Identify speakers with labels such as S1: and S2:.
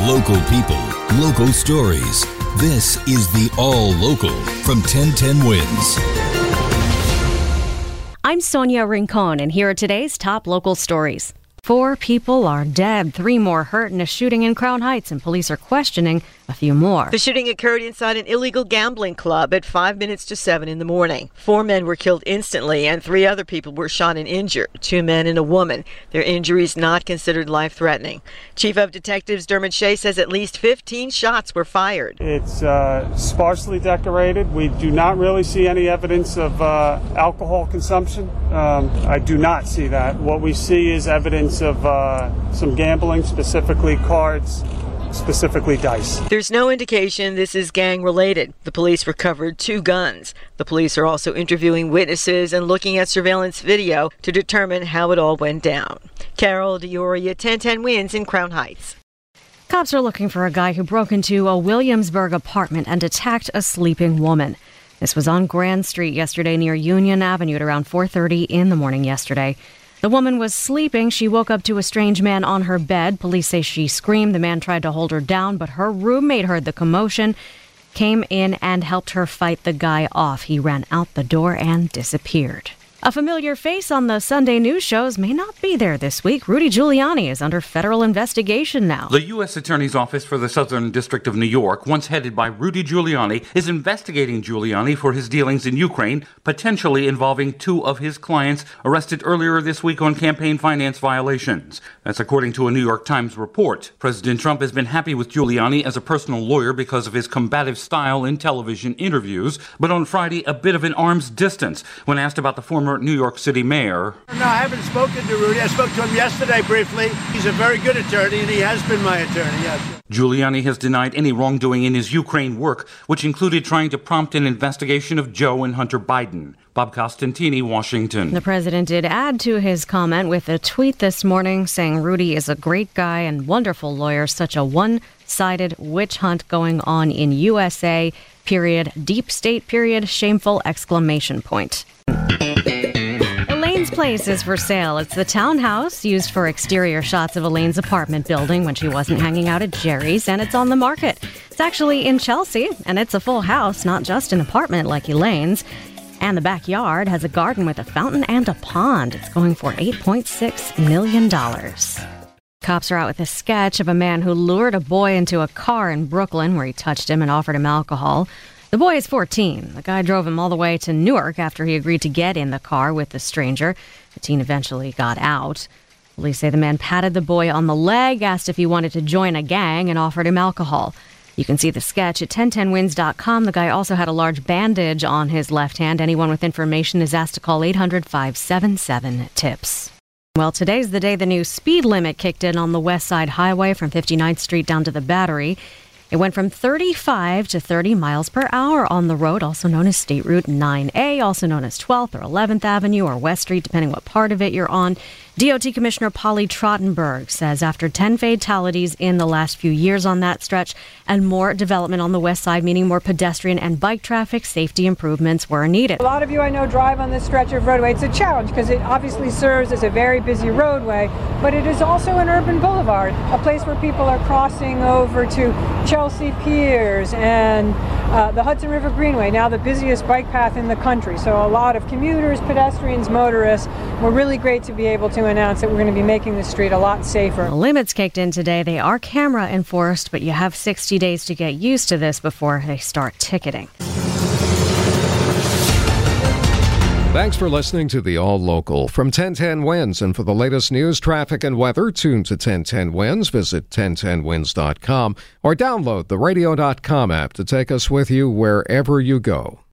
S1: Local people, local stories. This is the All Local from 1010 Wins.
S2: I'm Sonia Rincon, and here are today's top local stories. 4 people are dead, 3 more hurt in a shooting in Crown Heights, and police are questioning a few more.
S3: The shooting occurred inside an illegal gambling club at 5 minutes to 7 in the morning. 4 men were killed instantly, and 3 other people were shot and injured, 2 men and a woman. Their injuries not considered life-threatening. Chief of Detectives Dermot Shea says at least 15 shots were fired.
S4: It's sparsely decorated. We do not really see any evidence of alcohol consumption. I do not see that. What we see is evidence of some gambling, specifically cards, specifically dice.
S3: There's no indication this is gang-related. The police recovered 2 guns. The police are also interviewing witnesses and looking at surveillance video to determine how it all went down. Carol Dioria, 1010 Wins in Crown Heights.
S2: Cops are looking for a guy who broke into a Williamsburg apartment and attacked a sleeping woman. This was on Grand Street yesterday near Union Avenue at around 4:30 in the morning yesterday. The woman was sleeping. She woke up to a strange man on her bed. Police say she screamed. The man tried to hold her down, but her roommate heard the commotion, came in and helped her fight the guy off. He ran out the door and disappeared. A familiar face on the Sunday news shows may not be there this week. Rudy Giuliani is under federal investigation now.
S5: The U.S. Attorney's Office for the Southern District of New York, once headed by Rudy Giuliani, is investigating Giuliani for his dealings in Ukraine, potentially involving 2 of his clients arrested earlier this week on campaign finance violations. That's according to a New York Times report. President Trump has been happy with Giuliani as a personal lawyer because of his combative style in television interviews, but on Friday, a bit of an arm's distance when asked about the former New York City mayor.
S6: No, I haven't spoken to Rudy. I spoke to him yesterday briefly. He's a very good attorney, and he has been my attorney, yes.
S5: Giuliani has denied any wrongdoing in his Ukraine work, which included trying to prompt an investigation of Joe and Hunter Biden. Bob Costantini, Washington.
S2: The president did add to his comment with a tweet this morning saying Rudy is a great guy and wonderful lawyer. Such a one-sided witch hunt going on in USA, period, deep state, period, shameful, exclamation point. Elaine's place is for sale. It's the townhouse used for exterior shots of Elaine's apartment building when she wasn't hanging out at Jerry's, and it's on the market. It's actually in Chelsea, and it's a full house, not just an apartment like Elaine's. And the backyard has a garden with a fountain and a pond. It's going for $8.6 million. Cops are out with a sketch of a man who lured a boy into a car in Brooklyn where he touched him and offered him alcohol. The boy is 14. The guy drove him all the way to Newark after he agreed to get in the car with the stranger. The teen eventually got out. Police say the man patted the boy on the leg, asked if he wanted to join a gang, and offered him alcohol. You can see the sketch at 1010wins.com. The guy also had a large bandage on his left hand. Anyone with information is asked to call 800-577-TIPS. Well, today's the day the new speed limit kicked in on the West Side Highway from 59th Street down to the Battery. It went from 35 to 30 miles per hour on the road, also known as State Route 9A, also known as 12th or 11th Avenue or West Street, depending what part of it you're on. DOT Commissioner Polly Trottenberg says after 10 fatalities in the last few years on that stretch and more development on the west side, meaning more pedestrian and bike traffic, safety improvements were needed.
S7: A lot of you I know drive on this stretch of roadway. It's a challenge because it obviously serves as a very busy roadway, but it is also an urban boulevard, a place where people are crossing over to Chelsea Piers and the Hudson River Greenway, now the busiest bike path in the country. So a lot of commuters, pedestrians, motorists. We're really great to be able to announce that we're going to be making the street a lot safer.
S2: The limits kicked in today. They are camera enforced, but you have 60 days to get used to this before they start ticketing.
S8: Thanks for listening to the All Local from 1010 Wins. And for the latest news, traffic, and weather, tune to 1010 Wins. Visit 1010wins.com or download the radio.com app to take us with you wherever you go.